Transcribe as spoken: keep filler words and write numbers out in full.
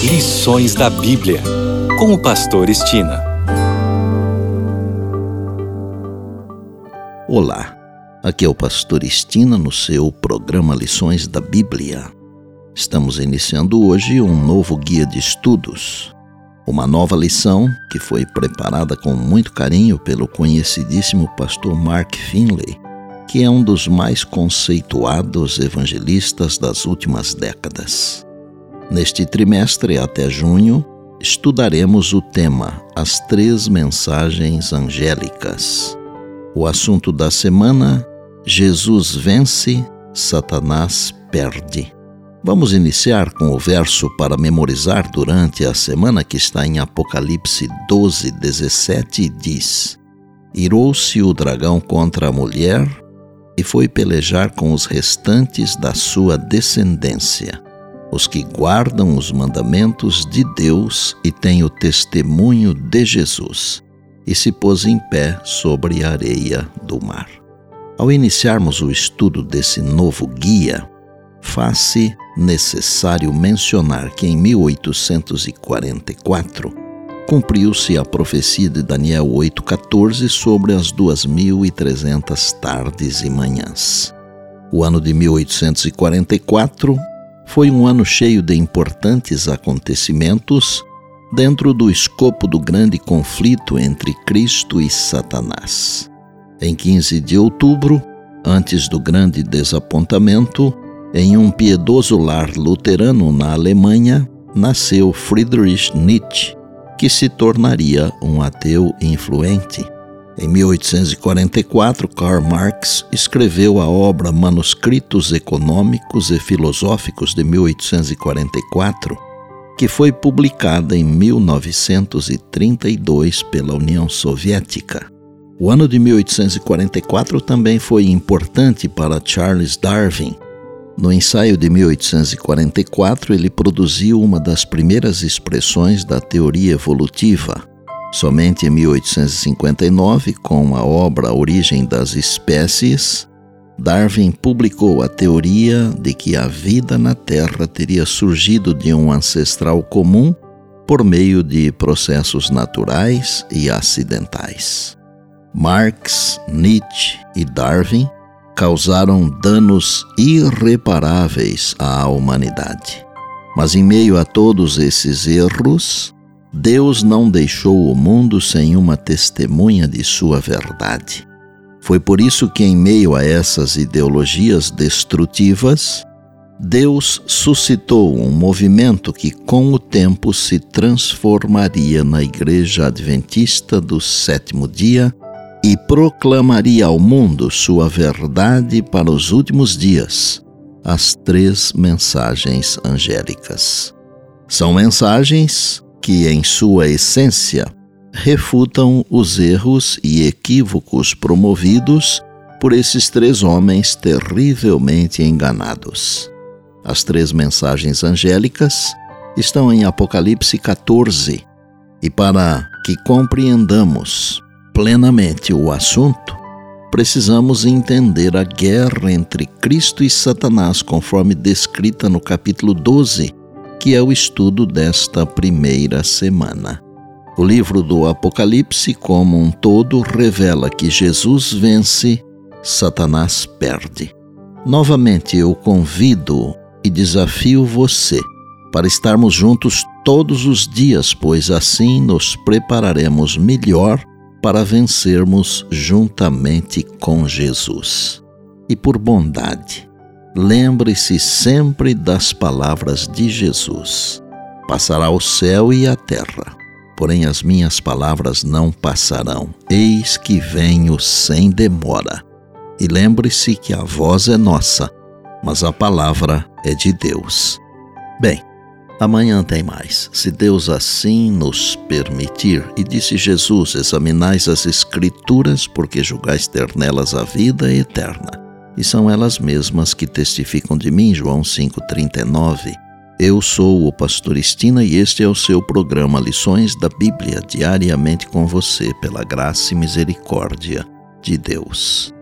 Lições da Bíblia, com o pastor Estina. Olá, aqui é o pastor Estina no seu programa Lições da Bíblia. Estamos iniciando hoje um novo guia de estudos, uma nova lição que foi preparada com muito carinho pelo conhecidíssimo pastor Mark Finley, que é um dos mais conceituados evangelistas das últimas décadas. Neste trimestre, até junho, estudaremos o tema As Três Mensagens Angélicas. O assunto da semana: Jesus vence, Satanás perde. Vamos iniciar com o verso para memorizar durante a semana, que está em Apocalipse doze, dezessete, e diz: Irou-se o dragão contra a mulher e foi pelejar com os restantes da sua descendência, os que guardam os mandamentos de Deus e têm o testemunho de Jesus, e se pôs em pé sobre a areia do mar. Ao iniciarmos o estudo desse novo guia, faz-se necessário mencionar que em mil oitocentos e quarenta e quatro cumpriu-se a profecia de Daniel oito, quatorze sobre as duas mil e trezentas tardes e manhãs. O ano de mil oitocentos e quarenta e quatro foi um ano cheio de importantes acontecimentos dentro do escopo do grande conflito entre Cristo e Satanás. Em quinze de outubro, antes do grande desapontamento, em um piedoso lar luterano na Alemanha, nasceu Friedrich Nietzsche, que se tornaria um ateu influente. Em mil oitocentos e quarenta e quatro, Karl Marx escreveu a obra Manuscritos Econômicos e Filosóficos de mil oitocentos e quarenta e quatro, que foi publicada em mil novecentos e trinta e dois pela União Soviética. O ano de mil oitocentos e quarenta e quatro também foi importante para Charles Darwin. No ensaio de mil oitocentos e quarenta e quatro, ele produziu uma das primeiras expressões da teoria evolutiva. Somente em mil oitocentos e cinquenta e nove, com a obra A Origem das Espécies, Darwin publicou a teoria de que a vida na Terra teria surgido de um ancestral comum por meio de processos naturais e acidentais. Marx, Nietzsche e Darwin causaram danos irreparáveis à humanidade. Mas em meio a todos esses erros, Deus não deixou o mundo sem uma testemunha de sua verdade. Foi por isso que, em meio a essas ideologias destrutivas, Deus suscitou um movimento que, com o tempo, se transformaria na Igreja Adventista do Sétimo Dia e proclamaria ao mundo sua verdade para os últimos dias, as três mensagens angélicas. São mensagens que, em sua essência, refutam os erros e equívocos promovidos por esses três homens terrivelmente enganados. As três mensagens angélicas estão em Apocalipse quatorze, e para que compreendamos plenamente o assunto, precisamos entender a guerra entre Cristo e Satanás, conforme descrita no capítulo doze, que é o estudo desta primeira semana. O livro do Apocalipse, como um todo, revela que Jesus vence, Satanás perde. Novamente, eu convido e desafio você para estarmos juntos todos os dias, pois assim nos prepararemos melhor para vencermos juntamente com Jesus. E por bondade, lembre-se sempre das palavras de Jesus: passará o céu e a terra, porém as minhas palavras não passarão. Eis que venho sem demora. E lembre-se que a voz é nossa, mas a palavra é de Deus. Bem, amanhã tem mais, se Deus assim nos permitir. E disse Jesus: examinais as Escrituras, porque julgais ter nelas a vida eterna, e são elas mesmas que testificam de mim. João cinco, trinta e nove. Eu sou o pastor Estina e este é o seu programa Lições da Bíblia, diariamente com você, pela graça e misericórdia de Deus.